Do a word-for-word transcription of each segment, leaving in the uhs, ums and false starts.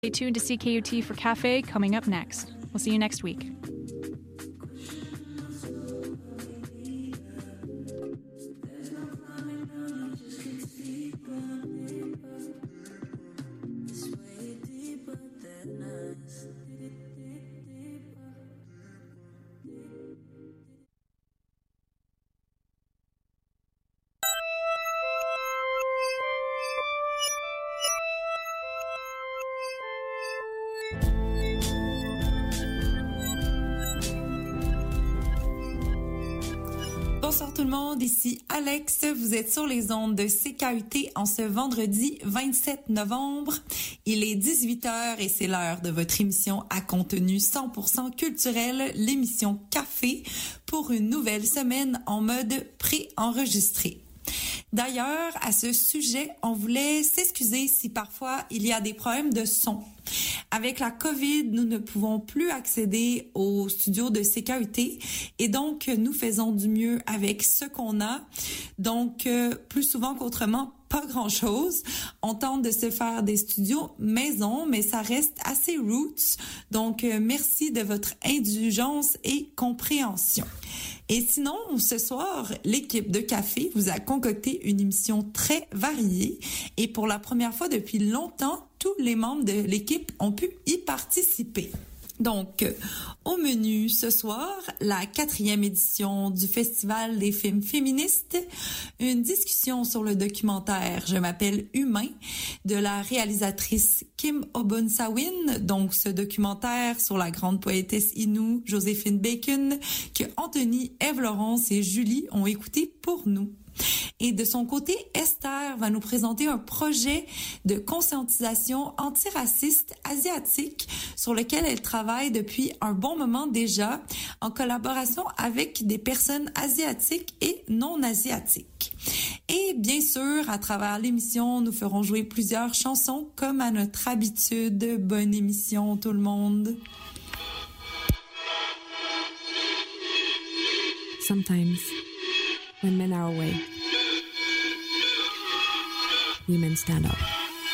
Stay tuned to C K U T for Cafe coming up next. We'll see you next week. Bonsoir tout le monde, ici Alex, vous êtes sur les ondes de C K U T en ce vendredi vingt-sept novembre. Il est dix-huit heures et c'est l'heure de votre émission à contenu cent pour cent culturel, l'émission Café, pour une nouvelle semaine en mode pré-enregistré. D'ailleurs, à ce sujet, on voulait s'excuser si parfois il y a des problèmes de son. Avec la COVID, nous ne pouvons plus accéder au studio de C K U T et donc nous faisons du mieux avec ce qu'on a. Donc, euh, plus souvent qu'autrement, pas grand-chose. On tente de se faire des studios maison, mais ça reste assez roots. Donc, euh, merci de votre indulgence et compréhension. Et sinon, ce soir, l'équipe de Café vous a concocté une émission très variée et pour la première fois depuis longtemps, tous les membres de l'équipe ont pu y participer. Donc, au menu ce soir, la quatrième édition du Festival des films féministes, une discussion sur le documentaire « Je m'appelle Humain » de la réalisatrice Kim Obun-Sawin, donc ce documentaire sur la grande poétesse Innu, Joséphine Bacon, que Anthony, Ève-Laurence et Julie ont écouté pour nous. Et de son côté, Esther va nous présenter un projet de conscientisation antiraciste asiatique sur lequel elle travaille depuis un bon moment déjà en collaboration avec des personnes asiatiques et non asiatiques. Et bien sûr, à travers l'émission, nous ferons jouer plusieurs chansons comme à notre habitude. Bonne émission tout le monde! Sometimes, when men are away, women stand up.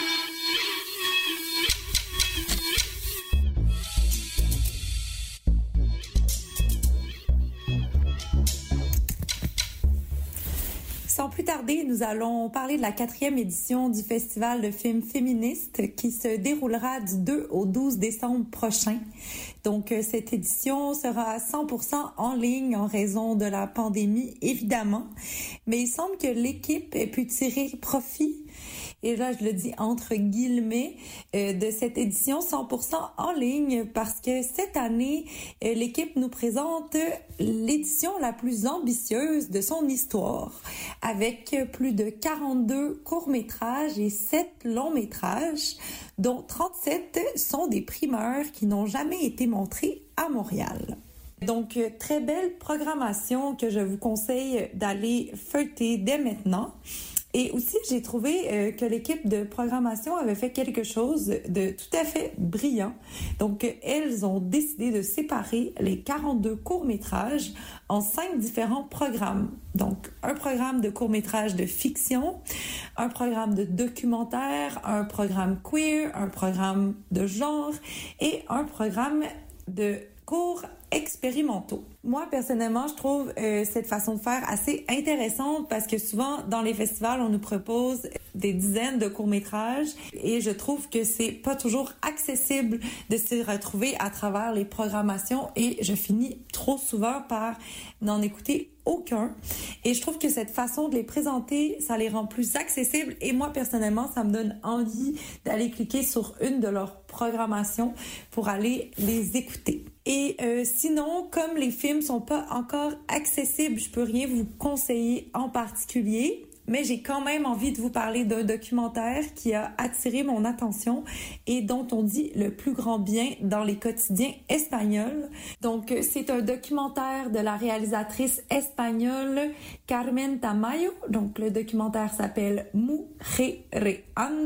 Sans plus tarder, nous allons parler de la quatrième édition du Festival de films féministes qui se déroulera du deux au douze décembre prochain. Donc, cette édition sera à cent pour cent en ligne en raison de la pandémie, évidemment. Mais il semble que l'équipe ait pu tirer profit, et là je le dis entre guillemets, euh, de cette édition cent pour cent en ligne parce que cette année, euh, l'équipe nous présente l'édition la plus ambitieuse de son histoire avec plus de quarante-deux courts-métrages et sept longs-métrages, dont trente-sept sont des primeurs qui n'ont jamais été montrés à Montréal. Donc, très belle programmation que je vous conseille d'aller feuilleter dès maintenant. Et aussi, j'ai trouvé euh, que l'équipe de programmation avait fait quelque chose de tout à fait brillant. Donc, elles ont décidé de séparer les quarante-deux courts-métrages en cinq différents programmes. Donc, un programme de court-métrage de fiction, un programme de documentaire, un programme queer, un programme de genre et un programme de cours expérimentaux. Moi, personnellement, je trouve euh, cette façon de faire assez intéressante parce que souvent, dans les festivals, on nous propose des dizaines de courts-métrages et je trouve que c'est pas toujours accessible de se retrouver à travers les programmations et je finis trop souvent par n'en écouter aucun. Et je trouve que cette façon de les présenter, ça les rend plus accessibles et moi, personnellement, ça me donne envie d'aller cliquer sur une de leurs programmations pour aller les écouter. Et euh, sinon, comme les films sont pas encore accessibles, je peux rien vous conseiller en particulier. Mais j'ai quand même envie de vous parler d'un documentaire qui a attiré mon attention et dont on dit le plus grand bien dans les quotidiens espagnols. Donc, c'est un documentaire de la réalisatrice espagnole Carmen Tamayo. Donc, le documentaire s'appelle Mujereando.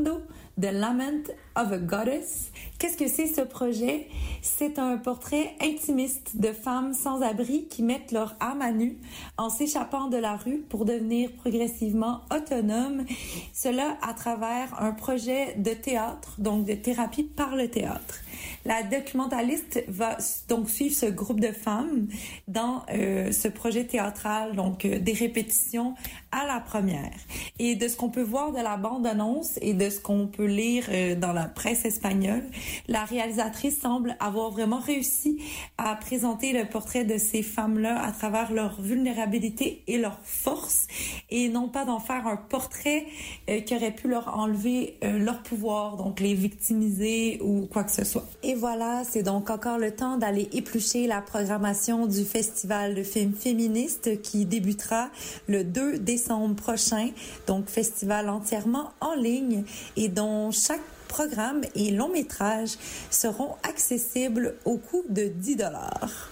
The Lament of a Goddess. Qu'est-ce que c'est ce projet? C'est un portrait intimiste de femmes sans abri qui mettent leur âme à nu en s'échappant de la rue pour devenir progressivement autonomes. Cela à travers un projet de théâtre, donc de thérapie par le théâtre. La documentaliste va donc suivre ce groupe de femmes dans euh, ce projet théâtral, donc euh, des répétitions à la première. Et de ce qu'on peut voir de la bande-annonce et de ce qu'on peut lire euh, dans la presse espagnole, la réalisatrice semble avoir vraiment réussi à présenter le portrait de ces femmes-là à travers leur vulnérabilité et leur force, et non pas d'en faire un portrait euh, qui aurait pu leur enlever euh, leur pouvoir, donc les victimiser ou quoi que ce soit. Et voilà, c'est donc encore le temps d'aller éplucher la programmation du Festival de films féministes qui débutera le deux décembre prochain, donc festival entièrement en ligne et dont chaque programme et long métrage seront accessibles au coût de dix dollars.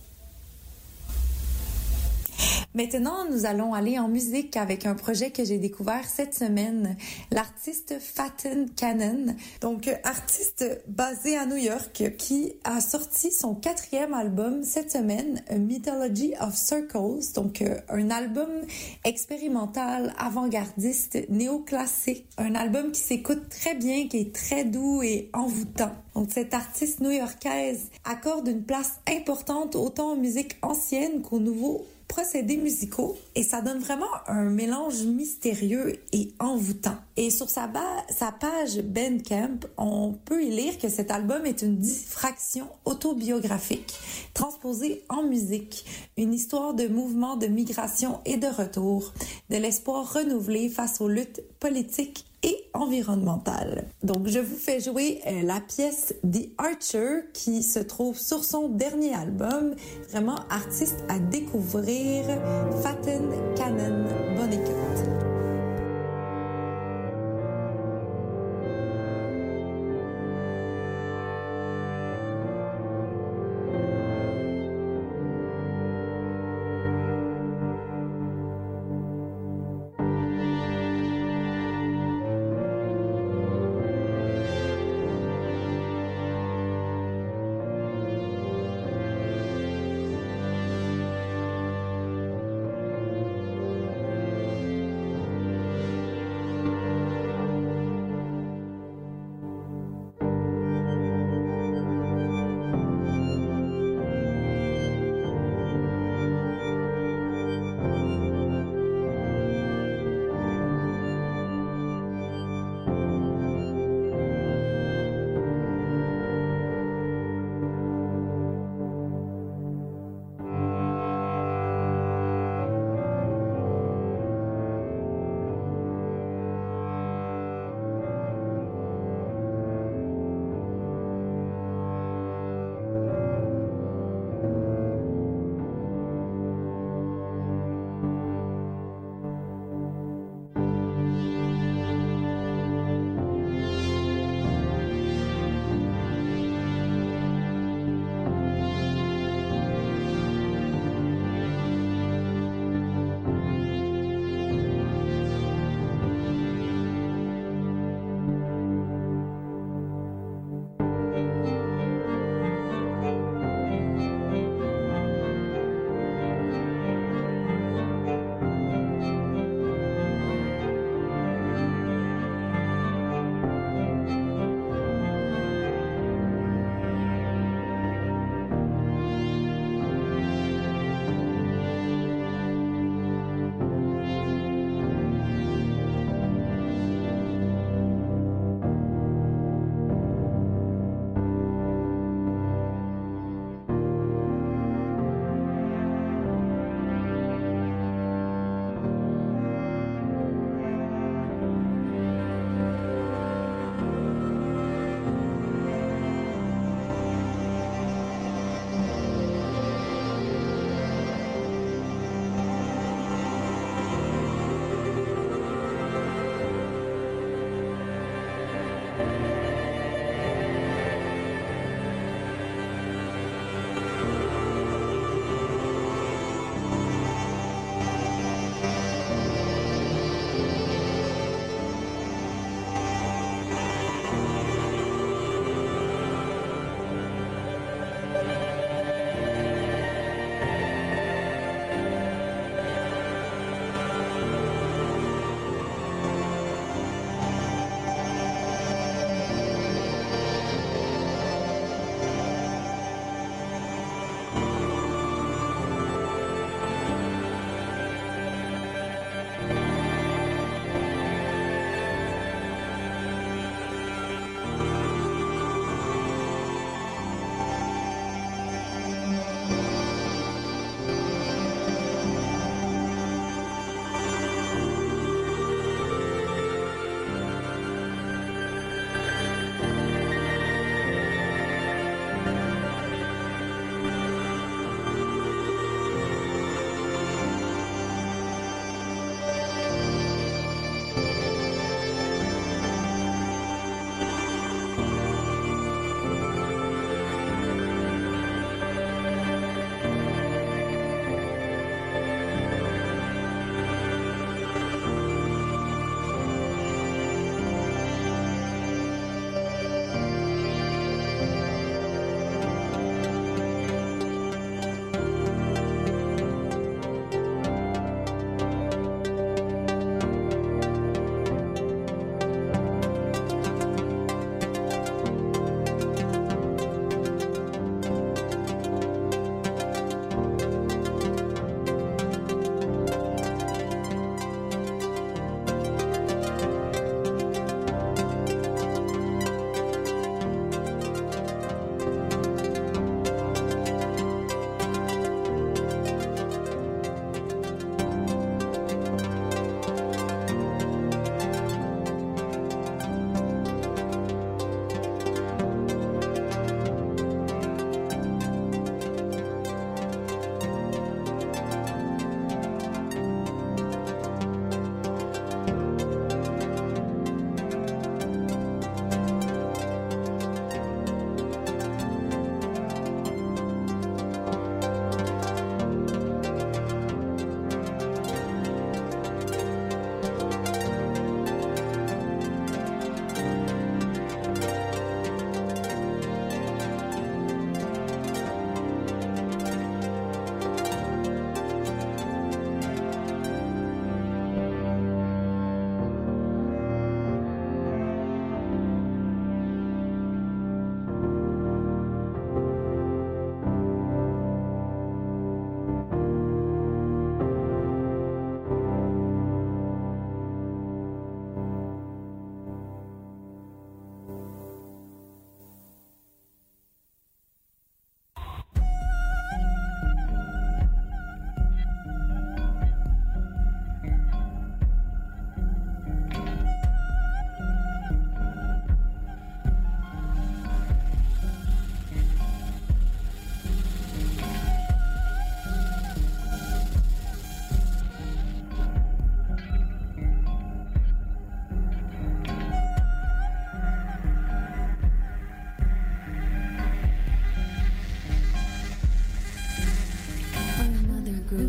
Maintenant, nous allons aller en musique avec un projet que j'ai découvert cette semaine, l'artiste Faten Cannon, donc artiste basé à New York qui a sorti son quatrième album cette semaine, A Mythology of Circles, donc un album expérimental, avant-gardiste, néoclassique, un album qui s'écoute très bien, qui est très doux et envoûtant. Donc cette artiste new-yorkaise accorde une place importante autant aux musiques anciennes qu'aux nouveaux procédés musicaux et ça donne vraiment un mélange mystérieux et envoûtant. Et sur sa, ba- sa page Bandcamp, on peut y lire que cet album est une diffraction autobiographique transposée en musique, une histoire de mouvement de migration et de retour, de l'espoir renouvelé face aux luttes politiques et environnementale. Donc, je vous fais jouer euh, la pièce The Archer qui se trouve sur son dernier album. Vraiment artiste à découvrir, Faten Cannon. Bonne écoute.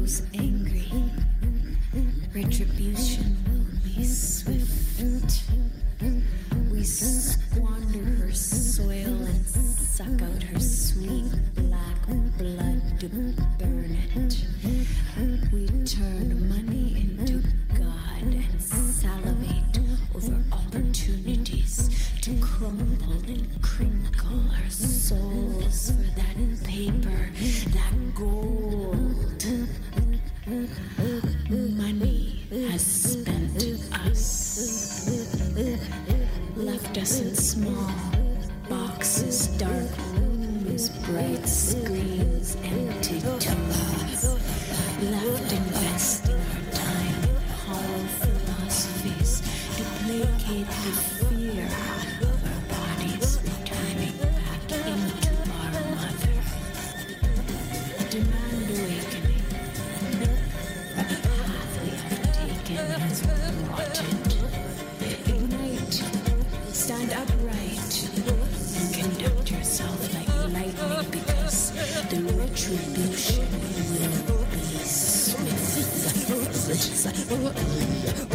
grows angry, retribution will be swift. We squander her soil and suck out her sweet black blood to burn it. We turn money into God and salivate over opportunities to crumble and crinkle our souls for that paper, that gold. Money has spent us, left us in small boxes, dark rooms, bright screens, empty tombs, left investing our time in hollow philosophies to placate the fear of our bodies returning back into our mother. Demand awakening. The path we have taken has brought it. Ignite. Stand upright and conduct yourself like lightning, because the retribution will be swift.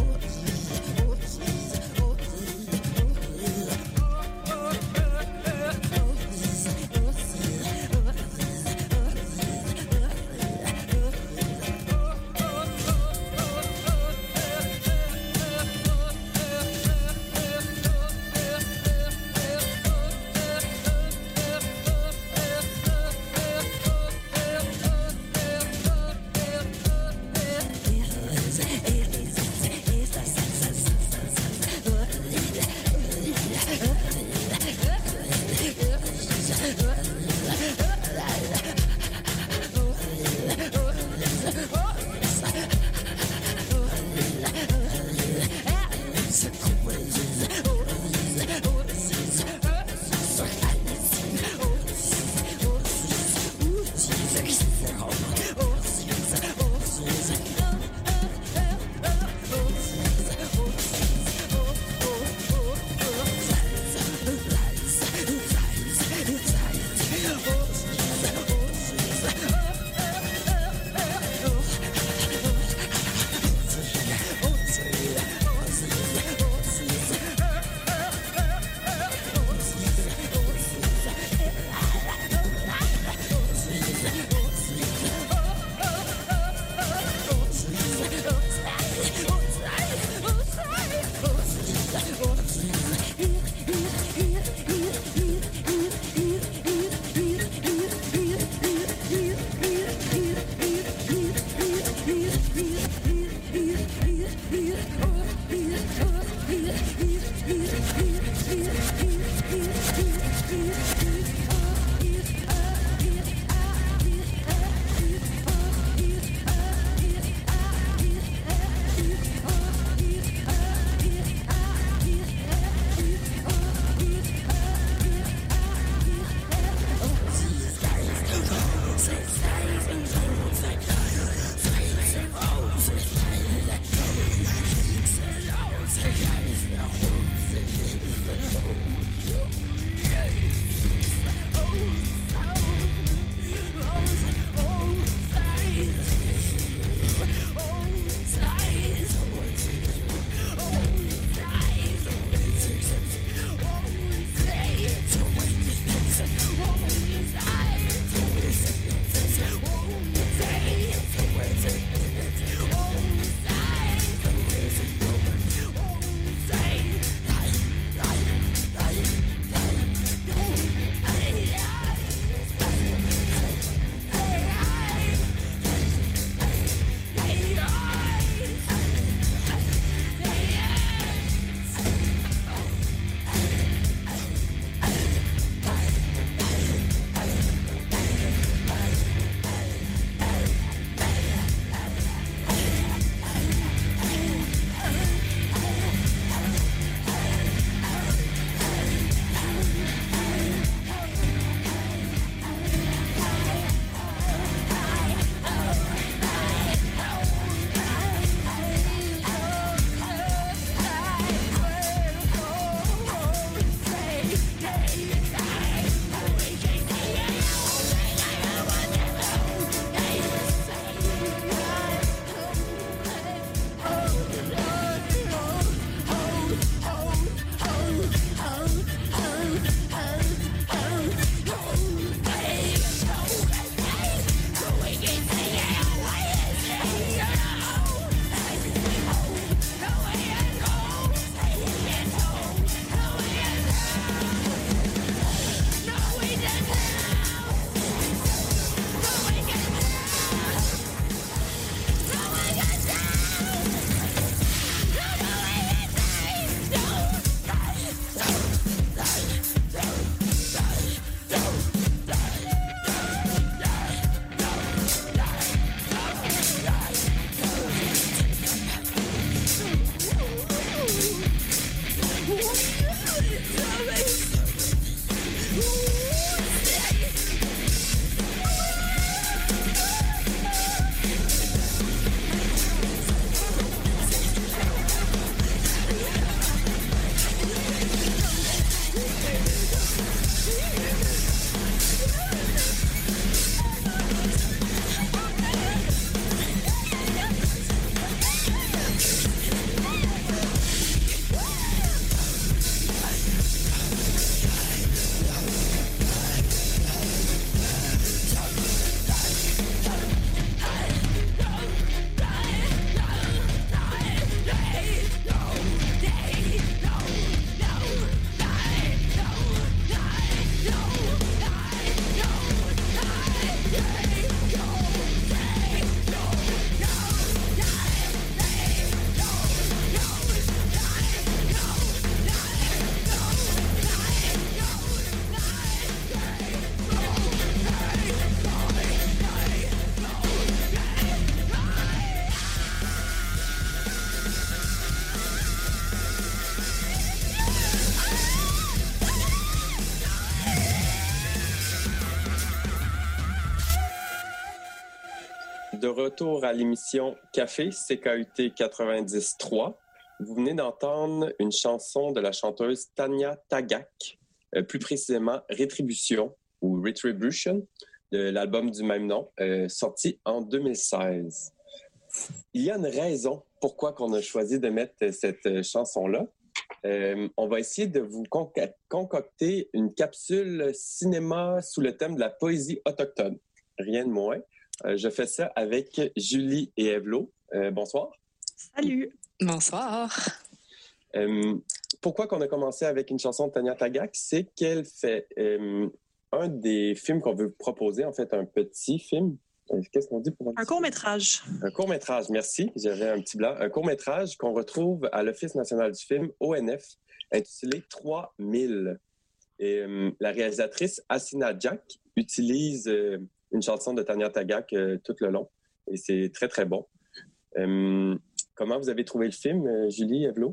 De retour à l'émission Café C K U T quatre-vingt-dix trois. Vous venez d'entendre une chanson de la chanteuse Tanya Tagaq, euh, plus précisément Rétribution ou Retribution, de l'album du même nom, euh, sorti en deux mille seize. Il y a une raison pourquoi on a choisi de mettre cette chanson-là. Euh, on va essayer de vous conca- concocter une capsule cinéma sous le thème de la poésie autochtone. Rien de moins. Euh, je fais ça avec Julie et Evlo. Euh, bonsoir. Salut. Bonsoir. Euh, pourquoi qu'on a commencé avec une chanson de Tanya Tagaq? C'est qu'elle fait euh, un des films qu'on veut vous proposer, en fait, un petit film. Euh, qu'est-ce qu'on dit pour un Un court-métrage. Un court-métrage, merci. J'avais un petit blanc. Un court-métrage qu'on retrouve à l'Office national du film, O N F, intitulé trois mille. Et euh, la réalisatrice Asina Jack utilise euh, une chanson de Tanya Tagaq euh, tout le long. Et c'est très, très bon. Euh, comment vous avez trouvé le film, euh, Julie, Evlo?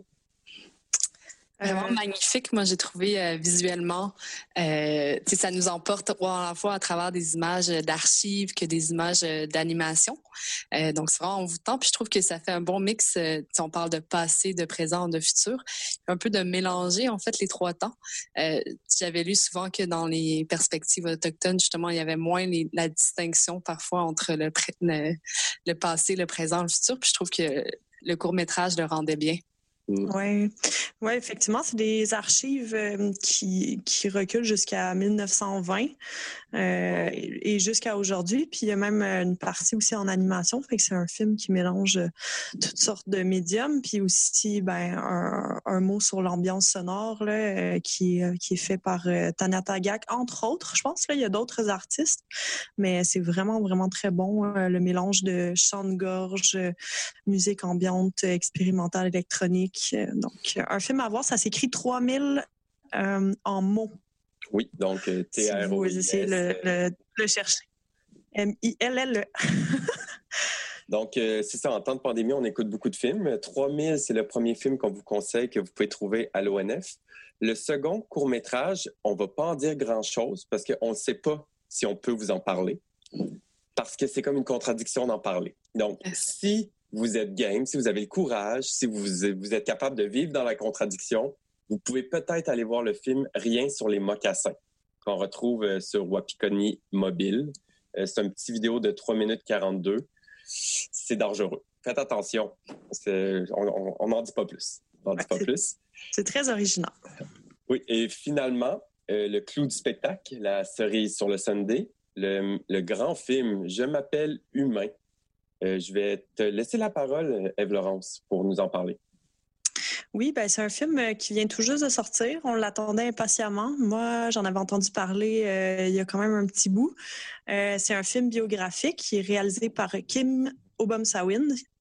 Vraiment Euh, magnifique, moi j'ai trouvé euh, visuellement. Euh, tu sais, ça nous emporte à la fois à travers des images d'archives que des images euh, d'animation. Euh, donc c'est vraiment envoûtant. Puis je trouve que ça fait un bon mix. Euh, si on parle de passé, de présent, de futur, un peu de mélanger en fait les trois temps. Euh, j'avais lu souvent que dans les perspectives autochtones, justement, il y avait moins les, la distinction parfois entre le, pré, le, le passé, le présent, le futur. Puis je trouve que le court-métrage le rendait bien. Oui, ouais, effectivement, c'est des archives euh, qui, qui reculent jusqu'à mille neuf cent vingt euh, et, et jusqu'à aujourd'hui. Puis il y a même une partie aussi en animation, fait que c'est un film qui mélange toutes sortes de médiums. Puis aussi, ben un, un mot sur l'ambiance sonore là, euh, qui, qui est fait par euh, Tanya Tagaq, entre autres. Je pense là il y a d'autres artistes, mais c'est vraiment vraiment très bon euh, le mélange de chant de gorge, euh, musique ambiante, expérimentale, électronique. Donc, un film à voir, ça s'écrit trois mille euh, en mots. Oui, donc euh, T R O I S. Si vous essayez de le, le, le chercher. M I L L E. Donc, euh, c'est ça, en temps de pandémie, on écoute beaucoup de films. trois mille, c'est le premier film qu'on vous conseille que vous pouvez trouver à l'O N F. Le second court-métrage, on ne va pas en dire grand-chose parce qu'on ne sait pas si on peut vous en parler. Parce que c'est comme une contradiction d'en parler. Donc, si vous êtes game, si vous avez le courage, si vous, vous êtes capable de vivre dans la contradiction, vous pouvez peut-être aller voir le film Rien sur les mocassins, qu'on retrouve sur Wapikoni Mobile. C'est un petit vidéo de trois minutes quarante-deux. C'est dangereux. Faites attention. C'est, on n'en dit pas plus. On n'en dit pas c'est, plus. C'est très original. Oui, et finalement, euh, le clou du spectacle, la cerise sur le sundae, le, le grand film « Je m'appelle Humain ». Euh, je vais te laisser la parole, Ève-Laurence, pour nous en parler. Oui, ben c'est un film qui vient tout juste de sortir. On l'attendait impatiemment. Moi, j'en avais entendu parler euh, il y a quand même un petit bout. Euh, c'est un film biographique qui est réalisé par Kim Obumsawin,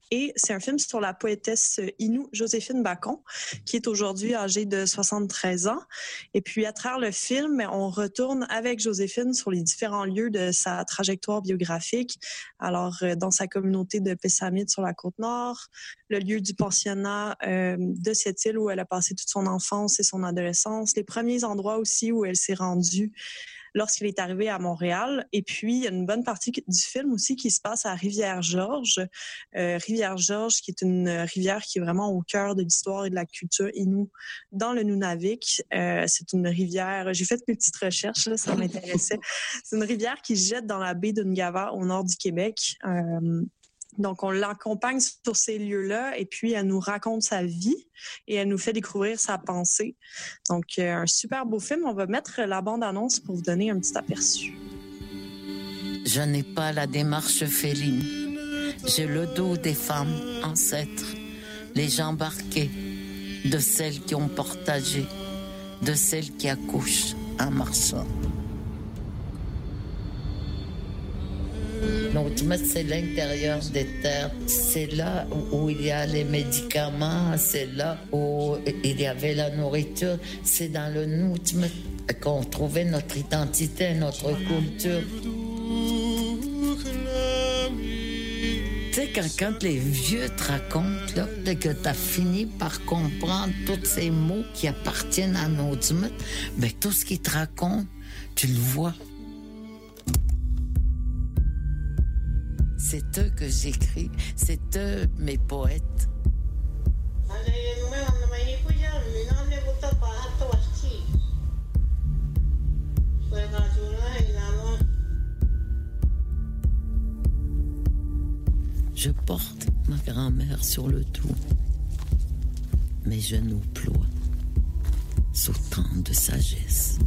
Et c'est un film sur la poétesse Inou Joséphine Bacon, qui est aujourd'hui âgée de soixante-treize ans. Et puis, à travers le film, on retourne avec Joséphine sur les différents lieux de sa trajectoire biographique. Alors, dans sa communauté de Pessamit sur la Côte-Nord, le lieu du pensionnat euh, de cette île où elle a passé toute son enfance et son adolescence, les premiers endroits aussi où elle s'est rendue lorsqu'il est arrivé à Montréal. Et puis, il y a une bonne partie du film aussi qui se passe à Rivière-Georges. Euh, Rivière-Georges, qui est une rivière qui est vraiment au cœur de l'histoire et de la culture inou dans le Nunavik. Euh, c'est une rivière... J'ai fait mes petites recherches, là, ça m'intéressait. C'est une rivière qui jette dans la baie d'Ungava au nord du Québec. Euh, Donc, on l'accompagne sur ces lieux-là et puis elle nous raconte sa vie et elle nous fait découvrir sa pensée. Donc, euh, un super beau film. On va mettre la bande-annonce pour vous donner un petit aperçu. Je n'ai pas la démarche féline. J'ai le dos des femmes ancêtres, les jambes arquées, de celles qui ont partagé, de celles qui accouchent en marchant. Donc, c'est l'intérieur des terres. C'est là où il y a les médicaments, c'est là où il y avait la nourriture. C'est dans le Nutme qu'on trouvait notre identité, notre culture. Tu sais, quand, quand les vieux te racontent là, que tu as fini par comprendre tous ces mots qui appartiennent à Nutme, ben, tout ce qu'ils te racontent, tu le vois. C'est eux que j'écris, c'est eux mes poètes. Je porte ma grand-mère sur le dos. Mes genoux ploient sous tant de sagesse.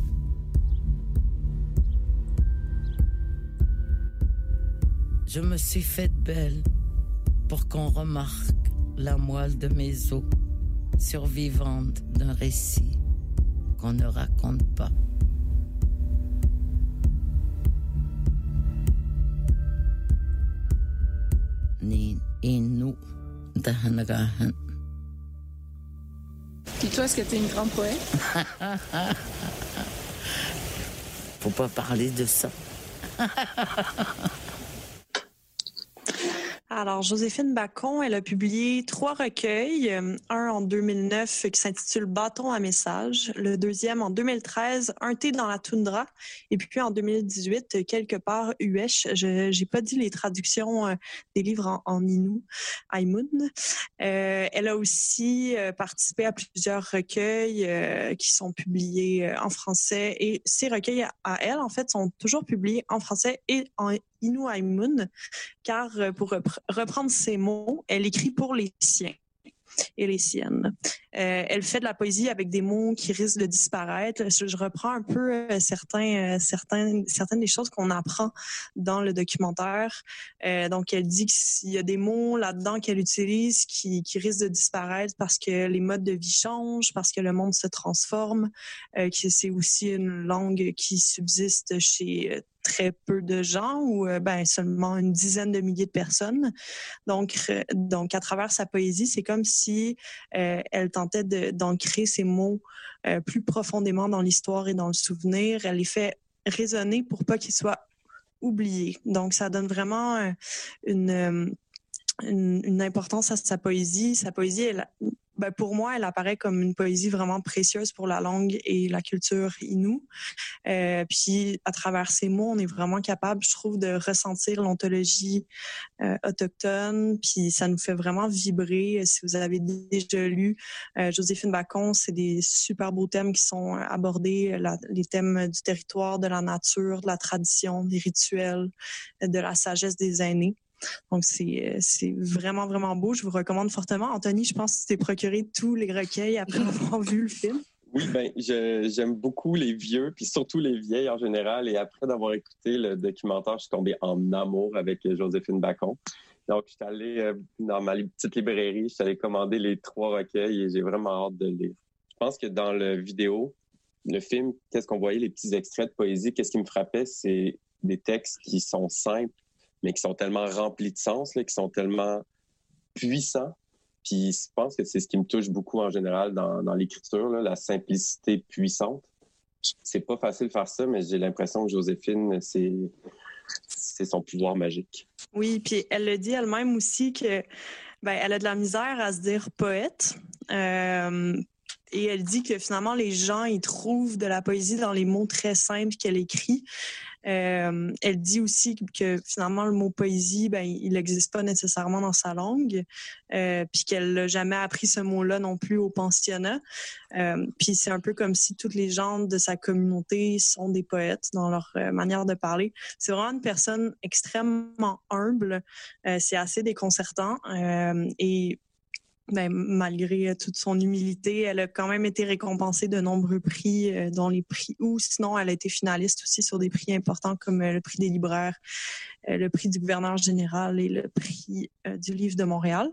Je me suis faite belle pour qu'on remarque la moelle de mes os, survivante d'un récit qu'on ne raconte pas. Ni inu dahanagahan. Puis toi, est-ce que tu es une grande poète? Faut pas parler de ça. Alors, Joséphine Bacon, elle a publié trois recueils. Un en deux mille neuf qui s'intitule « Bâton à message ». Le deuxième en deux mille treize, « Un thé dans la toundra ». Et puis en deux mille dix-huit, « Quelque part Uesh ». Je n'ai pas dit les traductions euh, des livres en, en Innu, Aïmoun. Euh, elle a aussi euh, participé à plusieurs recueils euh, qui sont publiés euh, en français. Et ces recueils à, à elle, en fait, sont toujours publiés en français et en Innu Aïmoun, car pour reprendre ses mots, elle écrit pour les siens et les siennes. Euh, elle fait de la poésie avec des mots qui risquent de disparaître. Je reprends un peu euh, certains, euh, certains, certaines des choses qu'on apprend dans le documentaire. Euh, donc, elle dit qu'il y a des mots là-dedans qu'elle utilise qui, qui risquent de disparaître parce que les modes de vie changent, parce que le monde se transforme, euh, que c'est aussi une langue qui subsiste chez euh, très peu de gens ou euh, ben, seulement une dizaine de milliers de personnes. Donc, euh, donc à travers sa poésie, c'est comme si euh, elle tentait de, d'ancrer ces mots euh, plus profondément dans l'histoire et dans le souvenir. Elle les fait résonner pour pas qu'ils soient oubliés. Donc, ça donne vraiment euh, une, euh, une, une importance à sa poésie. Sa poésie, elle, ben pour moi, elle apparaît comme une poésie vraiment précieuse pour la langue et la culture Innu. Euh, puis, à travers ces mots, on est vraiment capable, je trouve, de ressentir l'ontologie euh, autochtone. Puis, ça nous fait vraiment vibrer. Si vous avez déjà lu euh, Joséphine Bacon, c'est des super beaux thèmes qui sont abordés, la, les thèmes du territoire, de la nature, de la tradition, des rituels, de la sagesse des aînés. Donc, c'est, c'est vraiment, vraiment beau. Je vous recommande fortement. Anthony, je pense que tu t'es procuré tous les recueils après avoir vu le film. Oui, ben, je, j'aime beaucoup les vieux, puis surtout les vieilles en général. Et après d'avoir écouté le documentaire, je suis tombé en amour avec Joséphine Bacon. Donc, je suis allé euh, dans ma petite librairie, je suis allé commander les trois recueils et j'ai vraiment hâte de le lire. Je pense que dans le vidéo, le film, qu'est-ce qu'on voyait, les petits extraits de poésie, qu'est-ce qui me frappait, c'est des textes qui sont simples, mais qui sont tellement remplis de sens, là, qui sont tellement puissant. Puis je pense que c'est ce qui me touche beaucoup en général dans, dans l'écriture, là, la simplicité puissante. C'est pas facile de faire ça, mais j'ai l'impression que Joséphine, c'est, c'est son pouvoir magique. Oui, puis elle le dit elle-même aussi que ben, elle a de la misère à se dire poète. Euh, et elle dit que finalement, les gens, ils trouvent de la poésie dans les mots très simples qu'elle écrit. Euh, elle dit aussi que finalement, le mot poésie, ben, il n'existe pas nécessairement dans sa langue, euh, puis qu'elle n'a jamais appris ce mot-là non plus au pensionnat. Euh, puis c'est un peu comme si toutes les gens de sa communauté sont des poètes dans leur euh, manière de parler. C'est vraiment une personne extrêmement humble. Euh, c'est assez déconcertant. Euh, et Ben, malgré toute son humilité, elle a quand même été récompensée de nombreux prix, euh, dont les prix ou sinon elle a été finaliste aussi sur des prix importants comme euh, le prix des libraires, euh, le prix du gouverneur général et le prix euh, du livre de Montréal.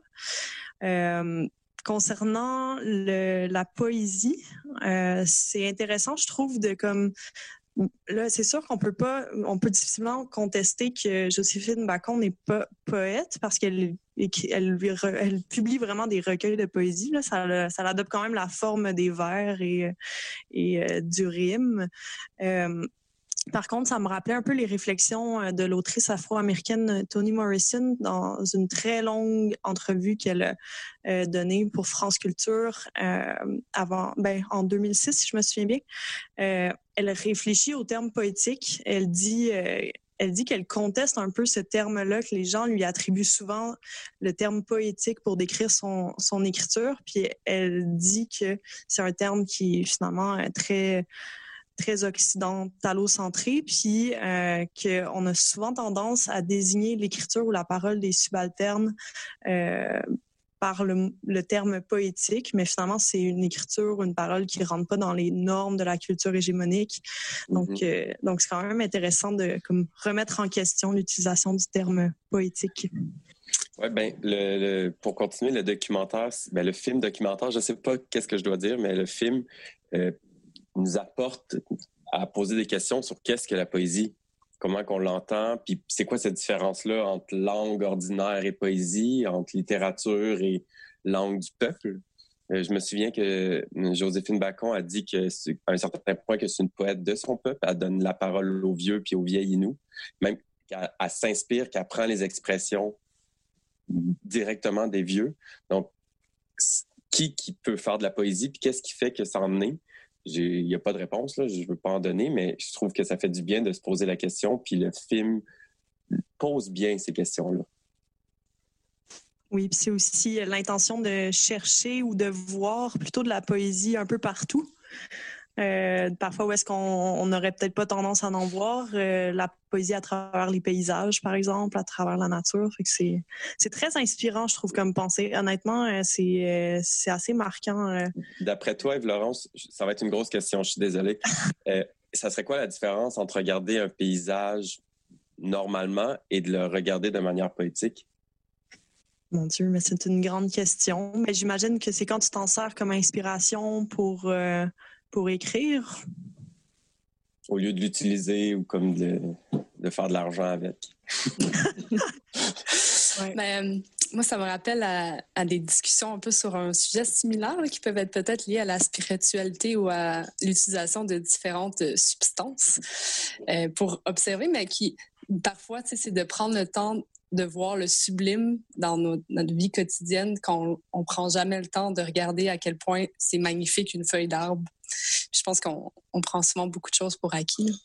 Euh, concernant le, la poésie, euh, c'est intéressant, je trouve, de comme là, c'est sûr qu'on peut pas, on peut difficilement contester que Joséphine Bacon n'est pas poète parce qu'elle elle, elle publie vraiment des recueils de poésie. Là. Ça, ça adopte quand même la forme des vers et, et euh, du rime. Euh, Par contre, ça me rappelait un peu les réflexions de l'autrice afro-américaine Toni Morrison dans une très longue entrevue qu'elle a euh, donnée pour France Culture euh, avant, ben, en deux mille six, si je me souviens bien. Euh, elle réfléchit au terme poétique. Elle dit, euh, elle dit qu'elle conteste un peu ce terme-là, que les gens lui attribuent souvent le terme poétique pour décrire son, son écriture. Puis elle dit que c'est un terme qui est finalement très... très occidentalo-centré, puis euh, qu'on a souvent tendance à désigner l'écriture ou la parole des subalternes euh, par le, le terme poétique, mais finalement, c'est une écriture ou une parole qui ne rentre pas dans les normes de la culture hégémonique. Donc, mm-hmm. euh, donc c'est quand même intéressant de comme, remettre en question l'utilisation du terme poétique. Oui, bien, le, le, pour continuer, le documentaire, ben, le film documentaire, je ne sais pas qu'est-ce que je dois dire, mais le film... Euh, nous apporte à poser des questions sur qu'est-ce que la poésie, comment qu'on l'entend, puis c'est quoi cette différence-là entre langue ordinaire et poésie, entre littérature et langue du peuple. Euh, je me souviens que Joséphine Bacon a dit que, à un certain point, que c'est une poète de son peuple. Elle donne la parole aux vieux puis aux vieilles Inuits. Même qu'elle elle s'inspire, qu'elle prend les expressions directement des vieux. Donc, qui, qui peut faire de la poésie, puis qu'est-ce qui fait que ça en est? Il n'y a pas de réponse, là, je ne veux pas en donner, mais je trouve que ça fait du bien de se poser la question, puis le film pose bien ces questions-là. Oui, puis c'est aussi l'intention de chercher ou de voir plutôt de la poésie un peu partout. Euh, parfois où est-ce qu'on n'aurait peut-être pas tendance à en voir, euh, la poésie à travers les paysages, par exemple, à travers la nature. Fait que c'est, c'est très inspirant, je trouve, comme pensée. Honnêtement, euh, c'est, euh, c'est assez marquant. Euh. D'après toi, Yves-Laurence, ça va être une grosse question, je suis désolé. Euh, ça serait quoi la différence entre regarder un paysage normalement et de le regarder de manière poétique? Mon Dieu, mais c'est une grande question. Mais j'imagine que c'est quand tu t'en sers comme inspiration pour... Euh, pour écrire. Au lieu de l'utiliser ou comme de, de faire de l'argent avec. Ouais. Ben, moi, ça me rappelle à, à des discussions un peu sur un sujet similaire là, qui peuvent être peut-être liés à la spiritualité ou à l'utilisation de différentes substances euh, pour observer, mais qui, parfois, tu sais, c'est de prendre le temps de voir le sublime dans nos, notre vie quotidienne qu'on on prend jamais le temps de regarder à quel point c'est magnifique une feuille d'arbre. Je pense qu'on on prend souvent beaucoup de choses pour acquis.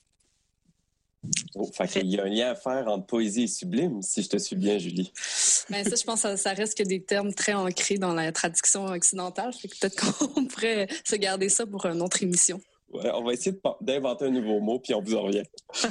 Oh, fait qu'il y a un lien à faire entre poésie et sublime, si je te suis bien, Julie. Ben ça, je pense que ça, ça reste que des termes très ancrés dans la tradition occidentale. Fait que peut-être qu'on pourrait se garder ça pour une autre émission. Ouais, on va essayer de, d'inventer un nouveau mot, puis on vous en revient.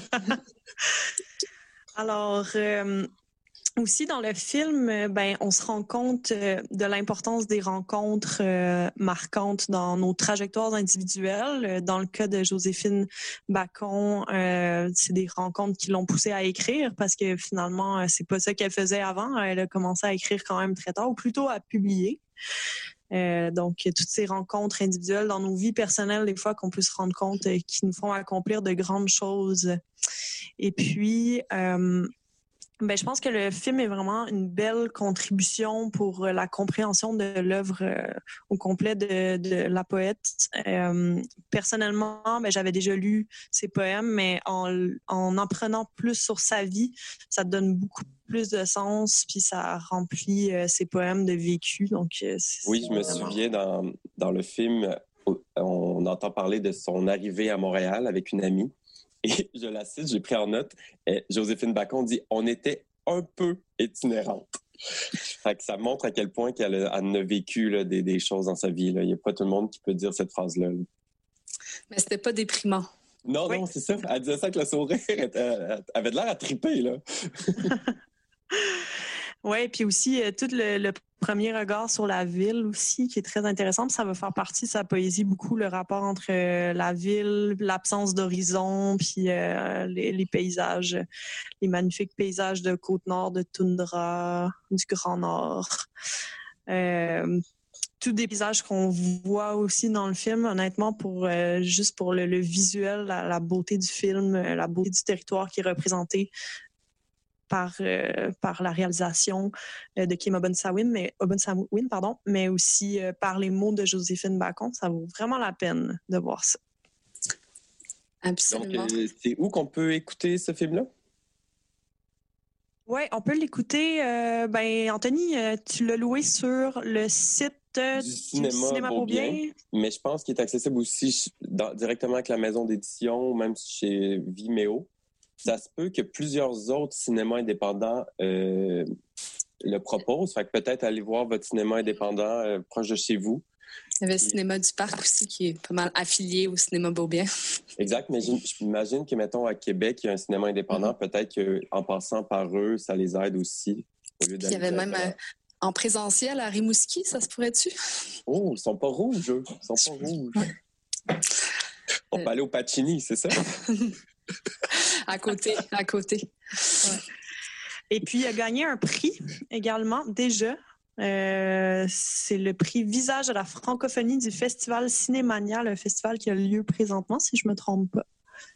Alors, euh, aussi dans le film, ben, on se rend compte euh, de l'importance des rencontres euh, marquantes dans nos trajectoires individuelles. Dans le cas de Joséphine Bacon, euh, c'est des rencontres qui l'ont poussée à écrire parce que finalement, c'est pas ça qu'elle faisait avant. Elle a commencé à écrire quand même très tard, ou plutôt à publier. Euh, donc, toutes ces rencontres individuelles dans nos vies personnelles, des fois qu'on peut se rendre compte euh, qui nous font accomplir de grandes choses. Et puis, euh, Ben, je pense que le film est vraiment une belle contribution pour la compréhension de l'œuvre euh, au complet de, de la poète. Euh, personnellement, ben, j'avais déjà lu ses poèmes, mais en, en en prenant plus sur sa vie, ça donne beaucoup plus de sens, puis ça remplit euh, ses poèmes de vécu. Donc, euh, c'est, Oui, je me vraiment... souviens dans, dans le film, on entend parler de son arrivée à Montréal avec une amie. Et je la cite, j'ai pris en note, et Joséphine Bacon dit « On était un peu itinérante ». Fait que ça montre à quel point qu'elle a, elle a vécu là, des, des choses dans sa vie. Là. Il n'y a pas tout le monde qui peut dire cette phrase-là. Là. Mais c'était pas déprimant. Non, Oui. non, c'est ça. Elle disait ça avec le sourire. Elle, elle avait de l'air à triper, là. Oui, puis aussi euh, tout le, le premier regard sur la ville aussi, qui est très intéressant. Puis ça va faire partie de sa poésie beaucoup, le rapport entre euh, la ville, l'absence d'horizon, puis euh, les, les paysages, les magnifiques paysages de Côte-Nord, de toundra, du Grand Nord. Euh, tous des paysages qu'on voit aussi dans le film, honnêtement, pour euh, juste pour le, le visuel, la, la beauté du film, la beauté du territoire qui est représenté par euh, par la réalisation euh, de Kim Obensawin, mais Obensawin, pardon, mais aussi euh, par les mots de Joséphine Bacon. Ça vaut vraiment la peine de voir ça. Absolument. Donc, euh, c'est où qu'on peut écouter ce film-là? Oui, on peut l'écouter. Euh, ben, Anthony, euh, tu l'as loué sur le site euh, Du du cinéma Cinéma Beaubien. Beaubien. Mais je pense qu'il est accessible aussi dans, directement avec la maison d'édition, même chez Vimeo. Ça se peut que plusieurs autres cinémas indépendants euh, le proposent. Fait que peut-être aller voir votre cinéma indépendant euh, proche de chez vous. Il y avait le Cinéma du Parc aussi, qui est pas mal affilié au Cinéma Beaubien. Exact. Mais j'imagine que, mettons, à Québec, il y a un cinéma indépendant. Mm-hmm. Peut-être qu'en passant par eux, ça les aide aussi. Au lieu il y avait même euh, en présentiel à Rimouski, ça se pourrait-tu? Oh, ils sont pas rouges, eux. Ils sont pas rouges. On peut aller au Pacini, c'est ça? À côté, à côté. Ouais. Et puis, il a gagné un prix également, déjà. Euh, c'est le prix Visage à la francophonie du Festival Cinémania, le festival qui a lieu présentement, si je ne me trompe pas.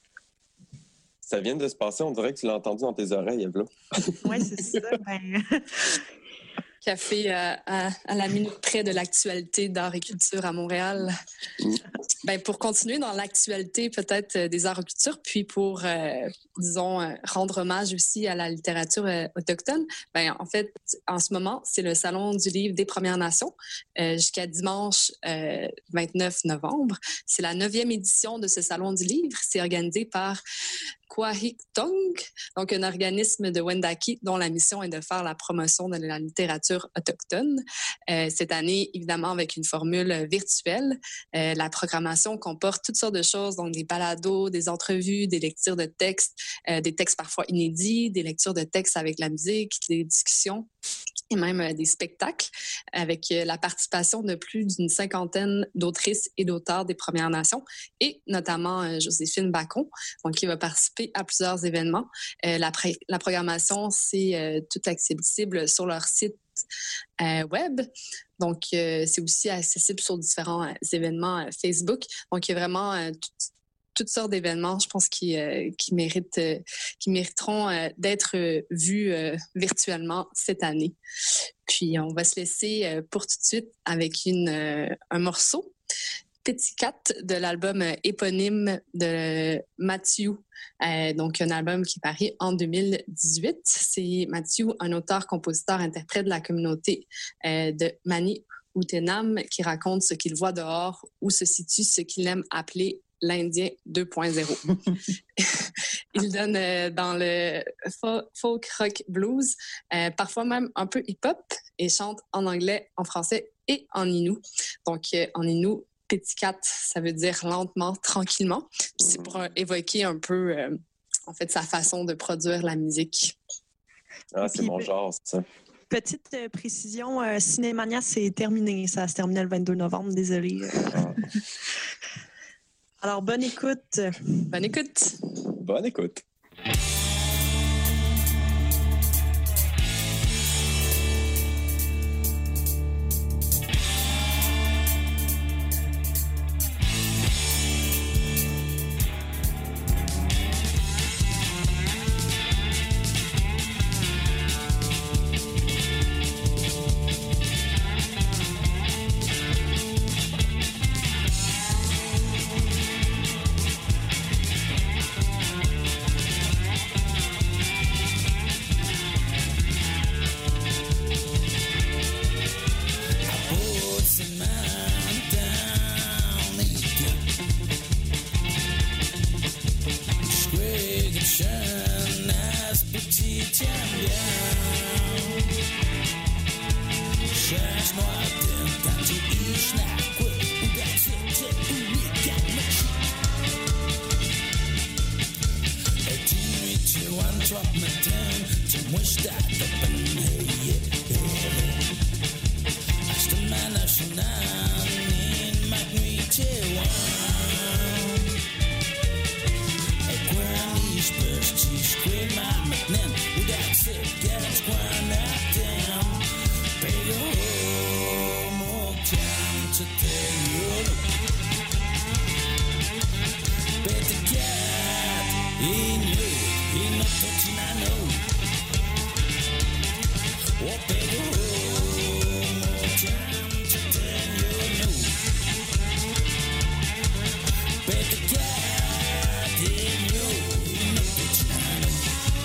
Ça vient de se passer, on dirait que tu l'as entendu dans tes oreilles, Eve. Oui, c'est ça. Ben... Café à, à, à la minute près de l'actualité d'art et culture à Montréal. Mm. Ben, pour continuer dans l'actualité peut-être euh, des arts et culture, puis pour, euh, disons, euh, rendre hommage aussi à la littérature euh, autochtone, ben, en fait, en ce moment, c'est le Salon du livre des Premières Nations euh, jusqu'à dimanche euh, vingt-neuf novembre. C'est la neuvième édition de ce Salon du livre. C'est organisé par Quahik-Tong, donc un organisme de Wendake dont la mission est de faire la promotion de la littérature autochtone. Euh, cette année, évidemment, avec une formule virtuelle. Euh, la programmation comporte toutes sortes de choses, donc des balados, des entrevues, des lectures de textes, euh, des textes parfois inédits, des lectures de textes avec la musique, des discussions et même euh, des spectacles avec euh, la participation de plus d'une cinquantaine d'autrices et d'auteurs des Premières Nations et notamment euh, Joséphine Bacon, donc qui va participer à plusieurs événements. Euh, la, pré- la programmation, c'est euh, tout accessible sur leur site euh, web. Donc, euh, c'est aussi accessible sur différents euh, événements euh, Facebook. Donc, il y a vraiment euh, tout, toutes sortes d'événements, je pense, qui, euh, qui, méritent, euh, qui mériteront euh, d'être euh, vus euh, virtuellement cette année. Puis, on va se laisser euh, pour tout de suite avec une, euh, un morceau. Petit Cat de l'album éponyme de Mathieu, euh, donc un album qui est paru en deux mille dix-huit. C'est Mathieu, un auteur, compositeur, interprète de la communauté euh, de Mani-Outenam qui raconte ce qu'il voit dehors, où se situe ce qu'il aime appeler l'Indien deux point zéro. Il donne euh, dans le folk rock blues, euh, parfois même un peu hip-hop, et chante en anglais, en français et en inou. Donc euh, en inou, Petit Cat, ça veut dire lentement, tranquillement. Puis c'est pour euh, évoquer un peu, euh, en fait, sa façon de produire la musique. Ah, c'est mon genre, ça. Petite euh, précision, euh, Cinémania, c'est terminé. Ça se terminait le vingt-deux novembre, désolé. Ah. Alors, bonne écoute. Bonne écoute. Bonne écoute. Reagan jeunesse, petit tiens bien. Cherche noir d'un temps tu y schnack, quoi, ou that's it, c'est où il y a le tu nuit, tu one drop me down, tu wish that the pen, hey, yeah, yeah. Ashton man, Ashton man, in my nuit, tu one. A granny spurs, tu scream, I'm at them, who that's it, get it, squan at them. Baby, oh, more time to tell you. Better cat in you. In the touching I know. Oh, baby, oh, more time to tell you no. Better get in you. In the touching I know.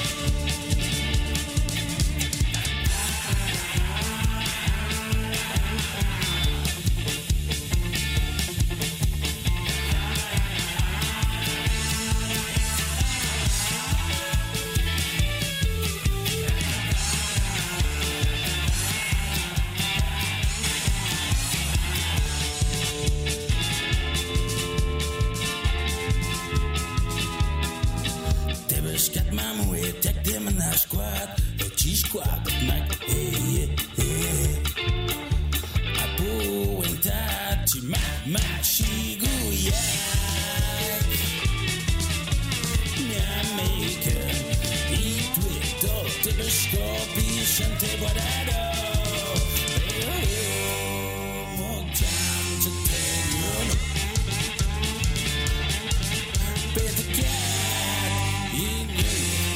Got my way, take them in our squad. A cheese squad, Mac, hey, yeah, yeah. I pull and tie to my, my, she go, yeah. Yeah, make her eat with dog to the scorpion, take what I do. Oh, more time to tell you no. Better get in you.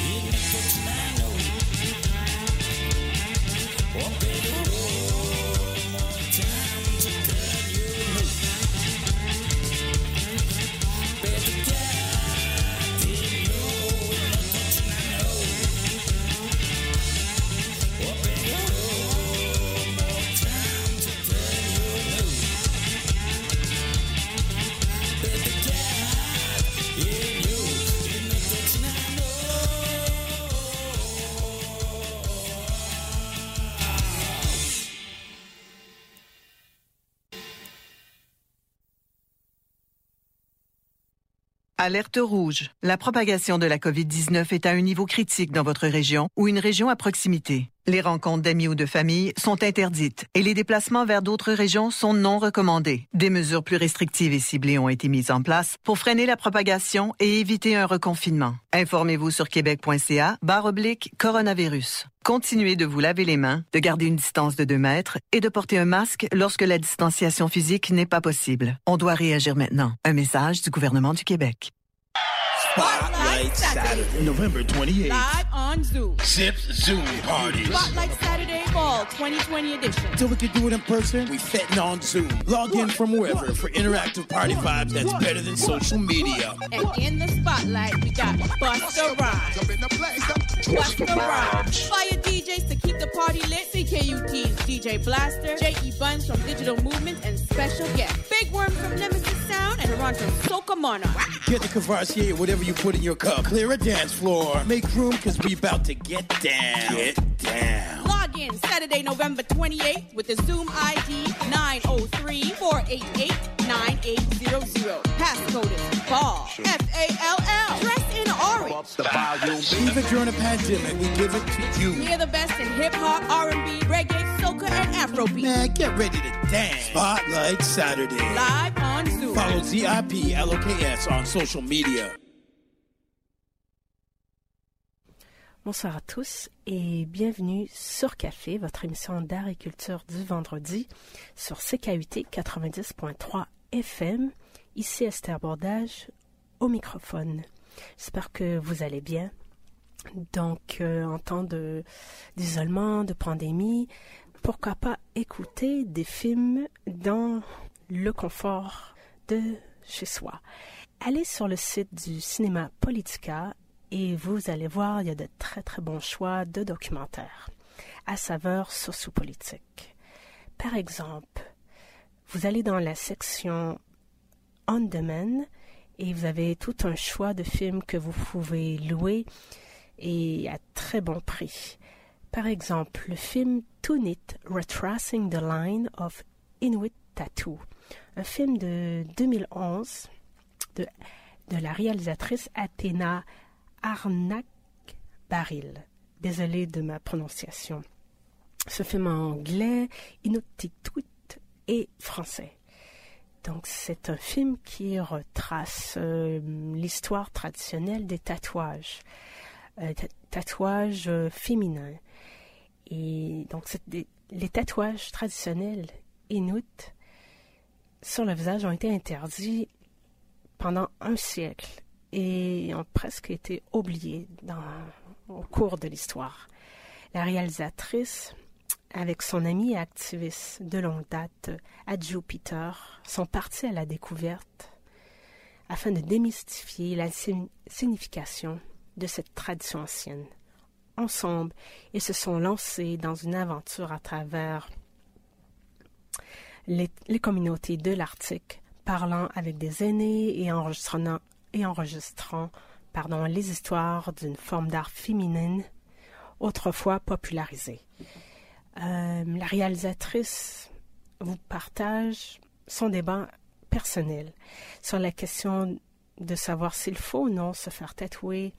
Alerte rouge. La propagation de la covid dix-neuf est à un niveau critique dans votre région ou une région à proximité. Les rencontres d'amis ou de famille sont interdites et les déplacements vers d'autres régions sont non recommandés. Des mesures plus restrictives et ciblées ont été mises en place pour freiner la propagation et éviter un reconfinement. Informez-vous sur québec.ca barre oblique coronavirus. Continuez de vous laver les mains, de garder une distance de deux mètres et de porter un masque lorsque la distanciation physique n'est pas possible. On doit réagir maintenant. Un message du gouvernement du Québec. Spotlight Saturday, November twenty-eighth. Live on Zoom. Sips Zoom parties. Spotlight Saturday Fall twenty twenty edition. Till we can do it in person, we fitting on Zoom. Log in from wherever for interactive party vibes that's better than social media. And in the spotlight, we got Busta Rhymes. Busta Rhymes. Fire D Js to keep the party lit. C K U T's D J Blaster. J E Buns from Digital Movement and special guest Big Worm from Nemesis Sound and Toronto's Soca Monarch. Get the Cavassier, whatever you put in your cup. Clear a dance floor. Make room, cause we about to get down. Get down. Log in Saturday, November twenty-eighth with the Zoom I D nine oh three, four eight eight, nine eight zero zero. Passcode is BALL. F A L L. Dress in orange. Even during a pandemic, we give it to you. Hear the best in hip-hop, R and B, reggae, soca, and Afrobeat. Man, get ready to dance. Spotlight Saturday. Live on Zoom. Follow Z I P L O K S on social media. Bonsoir à tous et bienvenue sur Café, votre émission d'art et culture du vendredi sur C K U T quatre-vingt-dix point trois F M. Ici Esther Bordage au microphone. J'espère que vous allez bien. Donc, euh, en temps de, d'isolement, de pandémie, pourquoi pas écouter des films dans le confort de chez soi. Allez sur le site du cinéma Politica et vous allez voir, il y a de très très bons choix de documentaires à saveur sociopolitique. Par exemple, vous allez dans la section On Demand Et vous avez tout un choix de films que vous pouvez louer et à très bon prix. Par exemple, le film Tunit, Retracing the Line of Inuit Tattoo, un film de deux mille onze de, de la réalisatrice Athéna Arnak-Baril. Désolée de ma prononciation. Ce film en anglais, inuktitut et français. Donc, c'est un film qui retrace euh, l'histoire traditionnelle des tatouages, euh, t- tatouages euh, féminins. Et donc, c'est des, les tatouages traditionnels inuits sur le visage ont été interdits pendant un siècle et ont presque été oubliés dans, au cours de l'histoire. La réalisatrice, avec son ami et activiste de longue date, Adju Peter, sont partis à la découverte afin de démystifier la signification de cette tradition ancienne. Ensemble, ils se sont lancés dans une aventure à travers les, les communautés de l'Arctique, parlant avec des aînés et enregistrant, et enregistrant pardon, les histoires d'une forme d'art féminine autrefois popularisée. Euh, la réalisatrice vous partage son débat personnel sur la question de savoir s'il faut ou non se faire tatouer.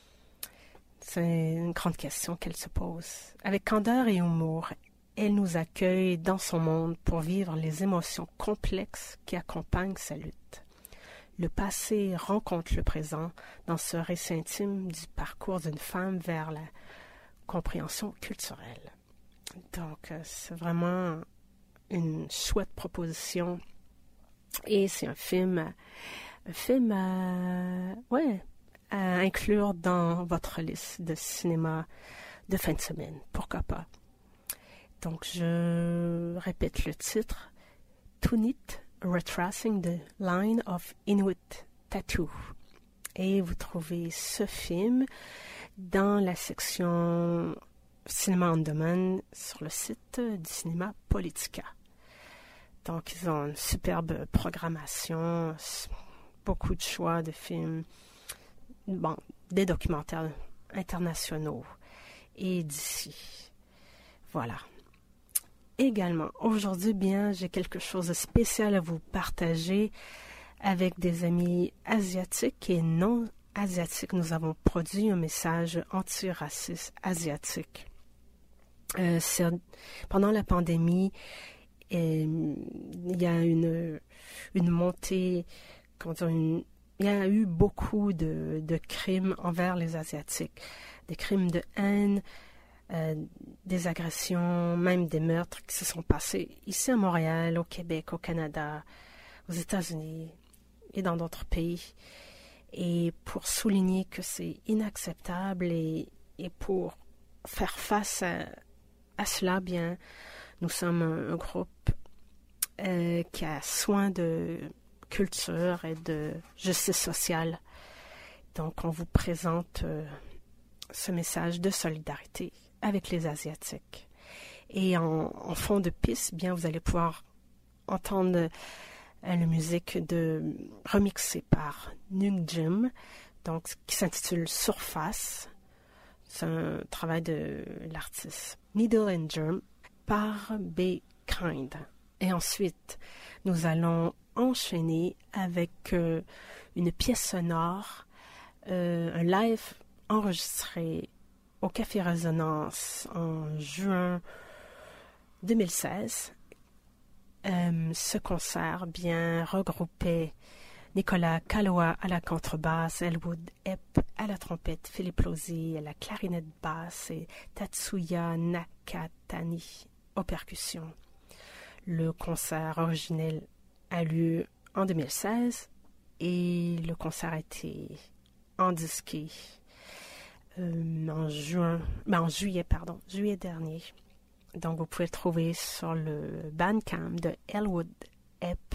C'est une grande question qu'elle se pose. Avec candeur et humour, elle nous accueille dans son monde pour vivre les émotions complexes qui accompagnent sa lutte. Le passé rencontre le présent dans ce récit intime du parcours d'une femme vers la compréhension culturelle. Donc, euh, c'est vraiment une chouette proposition. Et c'est un film, un film à, ouais, à inclure dans votre liste de cinéma de fin de semaine. Pourquoi pas? Donc, je répète le titre. Tunit, Retracing the Line of Inuit Tattoo. Et vous trouvez ce film dans la section Cinéma on Demand sur le site du cinéma Politica. Donc, ils ont une superbe programmation, beaucoup de choix de films, bon, des documentaires internationaux et d'ici. Voilà. Également, aujourd'hui, bien, j'ai quelque chose de spécial à vous partager avec des amis asiatiques et non asiatiques. Nous avons produit un message antiraciste asiatique. Euh, c'est, pendant la pandémie, euh, il y a une, une montée, comment dire, une, il y a eu beaucoup de, de crimes envers les Asiatiques, des crimes de haine, euh, des agressions, même des meurtres qui se sont passés ici à Montréal, au Québec, au Canada, aux États-Unis et dans d'autres pays. Et pour souligner que c'est inacceptable et, et pour faire face à, à cela, bien, nous sommes un, un groupe euh, qui a soin de culture et de justice sociale. Donc, on vous présente euh, ce message de solidarité avec les Asiatiques. Et en, en fond de piste, bien, vous allez pouvoir entendre euh, la musique de, remixée par Nung Jim, donc, qui s'intitule Surface. C'est un travail de l'artiste Needle and Germ par B. Kind. Et ensuite, nous allons enchaîner avec euh, une pièce sonore, euh, un live enregistré au Café Résonance en juin deux mille seize. Euh, ce concert bien regroupait Nicolas Kaloa à la contrebasse, Elwood Epp à la trompette, Philippe Lozzi à la clarinette basse et Tatsuya Nakatani aux percussions. Le concert originel a lieu en deux mille seize et le concert a été endisqué euh, en juin, ben en juillet, pardon, juillet dernier. Donc, vous pouvez le trouver sur le Bandcamp de Elwood Epp.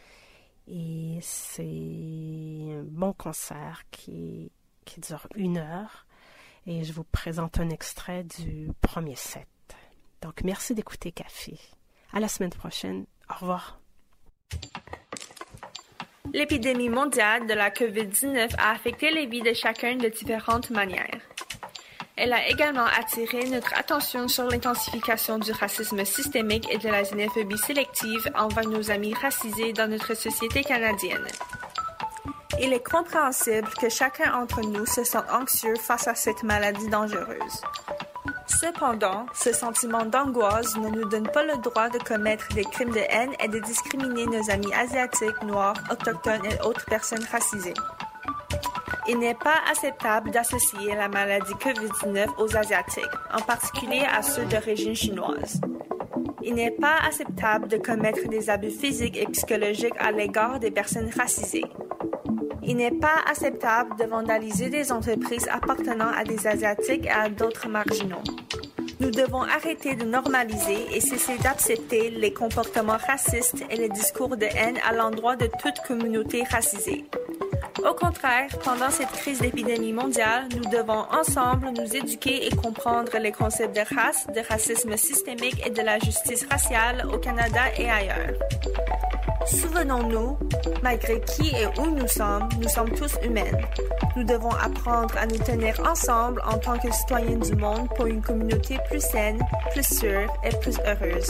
Et c'est un bon concert qui, qui dure une heure. Et je vous présente un extrait du premier set. Donc, merci d'écouter Café. À la semaine prochaine. Au revoir. L'épidémie mondiale de la covid dix-neuf a affecté les vies de chacun de différentes manières. Elle a également attiré notre attention sur l'intensification du racisme systémique et de la xénophobie sélective envers nos amis racisés dans notre société canadienne. Il est compréhensible que chacun d'entre nous se sente anxieux face à cette maladie dangereuse. Cependant, ce sentiment d'angoisse ne nous donne pas le droit de commettre des crimes de haine et de discriminer nos amis asiatiques, noirs, autochtones et autres personnes racisées. Il n'est pas acceptable d'associer la maladie covid dix-neuf aux Asiatiques, en particulier à ceux d'origine chinoise. Il n'est pas acceptable de commettre des abus physiques et psychologiques à l'égard des personnes racisées. Il n'est pas acceptable de vandaliser des entreprises appartenant à des Asiatiques et à d'autres marginaux. Nous devons arrêter de normaliser et cesser d'accepter les comportements racistes et les discours de haine à l'endroit de toute communauté racisée. Au contraire, pendant cette crise d'épidémie mondiale, nous devons ensemble nous éduquer et comprendre les concepts de race, de racisme systémique et de la justice raciale au Canada et ailleurs. Souvenons-nous, malgré qui et où nous sommes, nous sommes tous humains. Nous devons apprendre à nous tenir ensemble en tant que citoyens du monde pour une communauté plus saine, plus sûre et plus heureuse.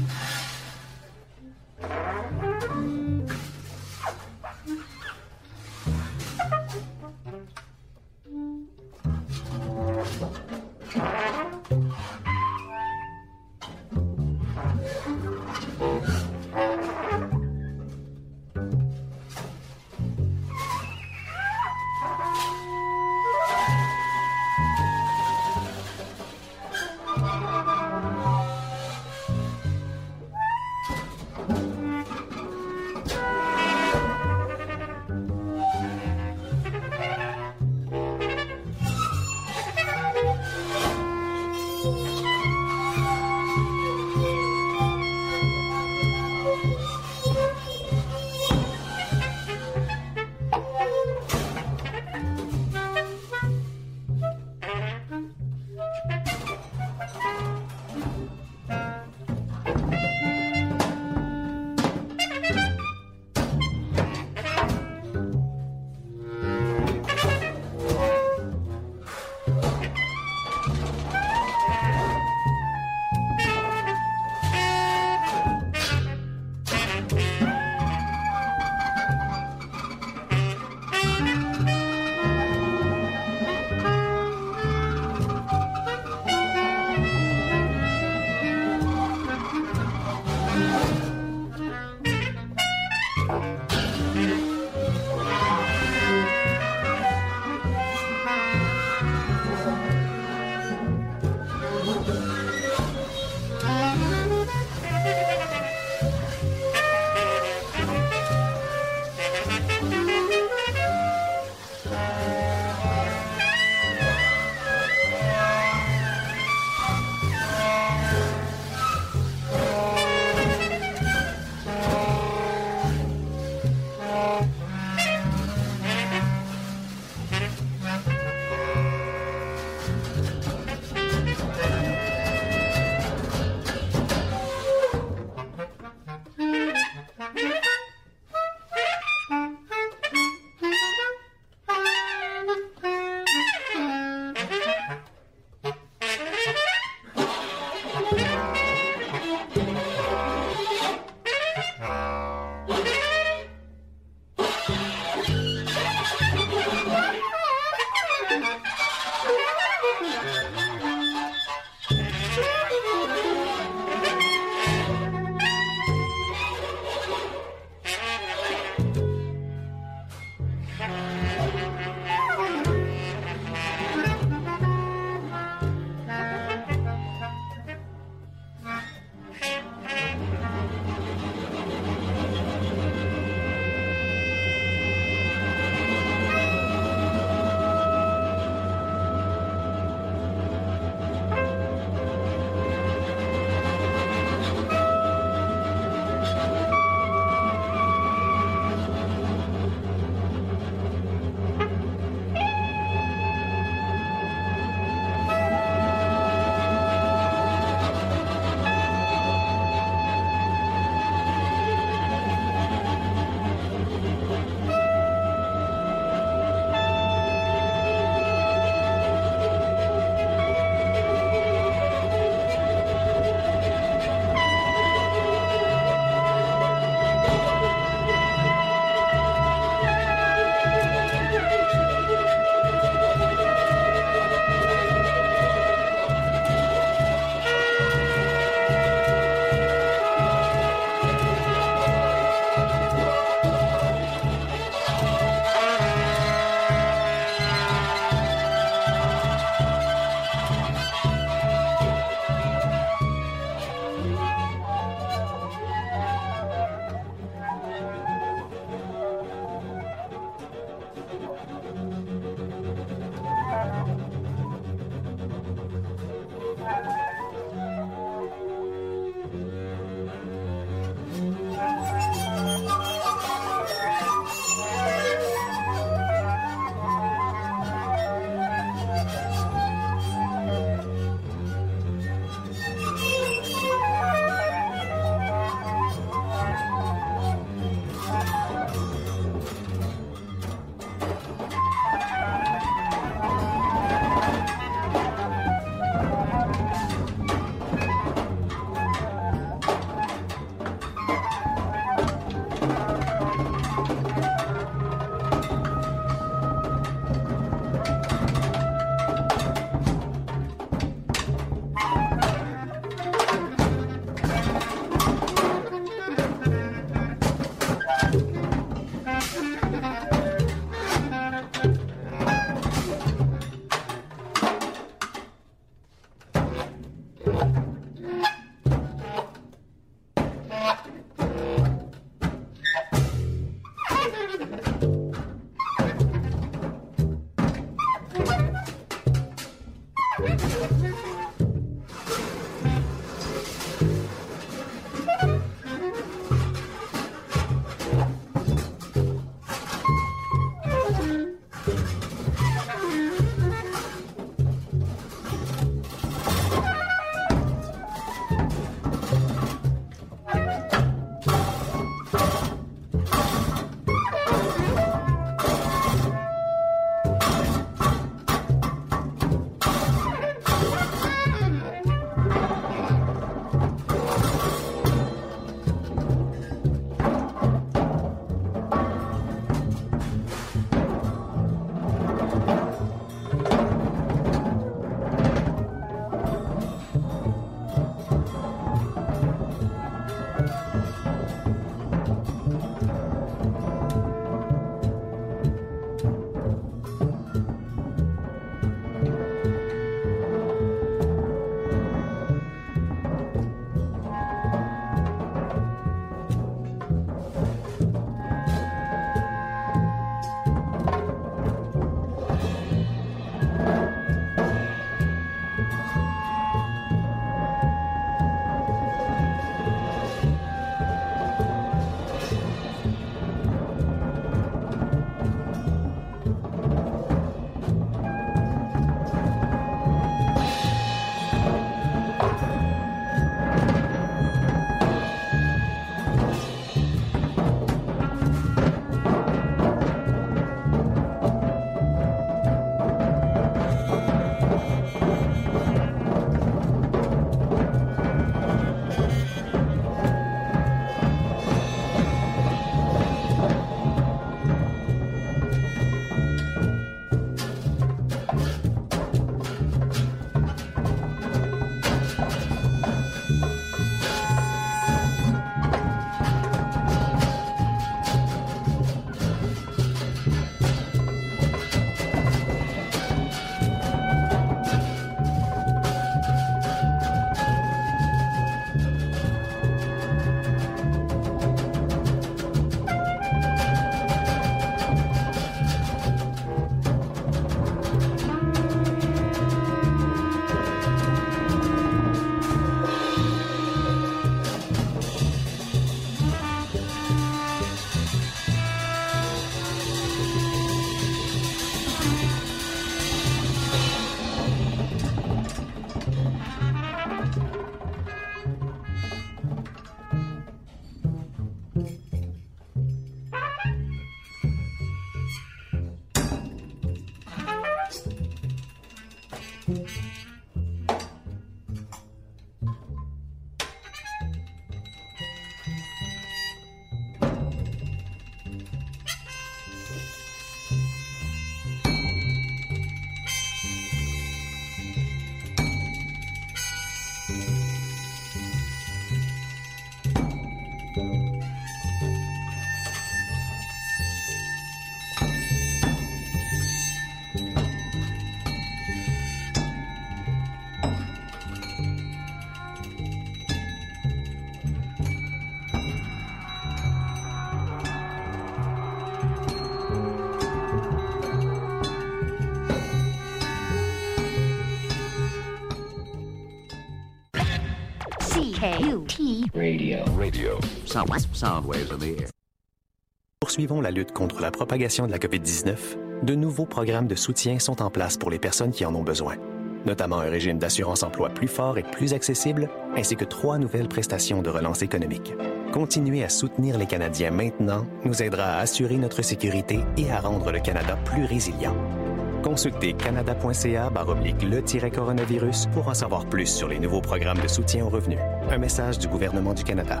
K U T Radio. Radio. Sound, sound waves in the air. Poursuivons la lutte contre la propagation de la covid dix-neuf. De nouveaux programmes de soutien sont en place pour les personnes qui en ont besoin, notamment un régime d'assurance emploi plus fort et plus accessible, ainsi que trois nouvelles prestations de relance économique. Continuer à soutenir les Canadiens maintenant nous aidera à assurer notre sécurité et à rendre le Canada plus résilient. Consultez canada.ca barre oblique le-coronavirus pour en savoir plus sur les nouveaux programmes de soutien aux revenus. Un message du gouvernement du Canada.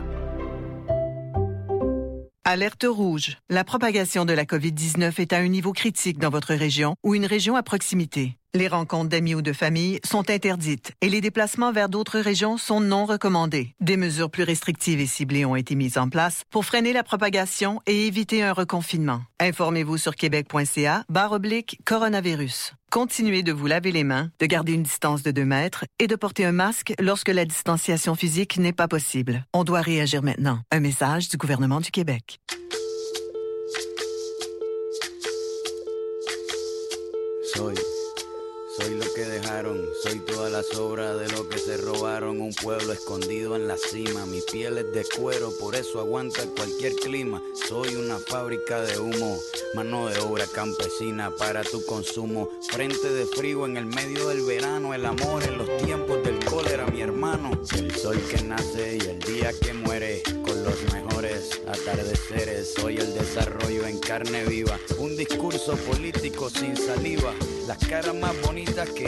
Alerte rouge. La propagation de la covid dix-neuf est à un niveau critique dans votre région ou une région à proximité. Les rencontres d'amis ou de famille sont interdites et les déplacements vers d'autres régions sont non recommandés. Des mesures plus restrictives et ciblées ont été mises en place pour freiner la propagation et éviter un reconfinement. Informez-vous sur québec.ca barre oblique coronavirus. Continuez de vous laver les mains, de garder une distance de deux mètres et de porter un masque lorsque la distanciation physique n'est pas possible. On doit réagir maintenant. Un message du gouvernement du Québec. Soy, Soy lo que dejaron, soy toda la sobra de lo que se robaron. Un pueblo escondido en la cima, mi piel es de cuero, por eso aguanta cualquier clima. Soy una fábrica de humo, mano de obra campesina para tu consumo. Frente de frío en el medio del verano, el amor en los tiempos del cólera, mi hermano. El sol que nace y el día que muere, con los mejores atardeceres. Soy el desarrollo en carne viva, un discurso político sin saliva. Las caras más bonitas que